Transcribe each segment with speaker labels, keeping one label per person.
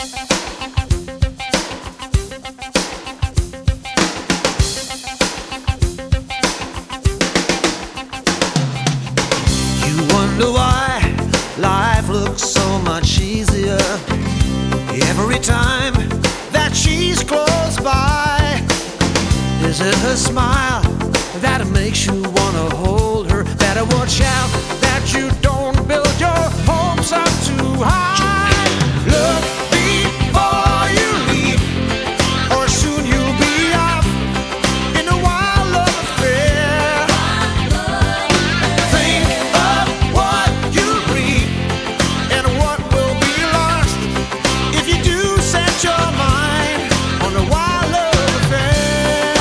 Speaker 1: You wonder why life looks so much easier every time that she's close by. Is it her smile that makes you wanna hold her? Better watch out that you don't build your hopes up too high. Look before you leave, or soon you'll be off in a wild love affair. Think of what you reap and what will be lost if you do set your mind on a wild love affair.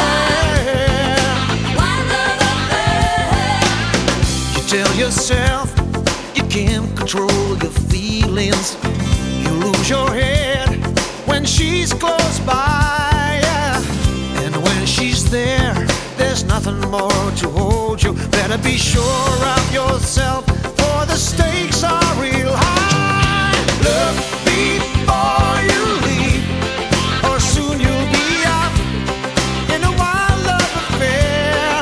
Speaker 1: You tell yourself you can't control your feelings. You lose your head when she's close by, yeah. And when she's there, there's nothing more to hold you. Better be sure of yourself, for the stakes are real high. Look before you leave, or soon you'll be off in a wild love affair.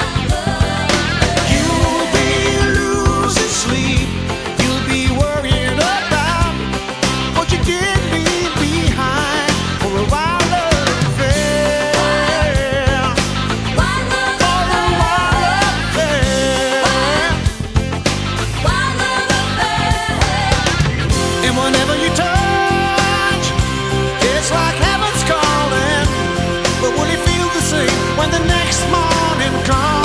Speaker 1: You'll be losing sleep, you'll be worrying about what you did leave behind for a wild love affair. For a wild affair. And whenever you touch, it's like heaven's calling. But will you feel the same when the next morning comes?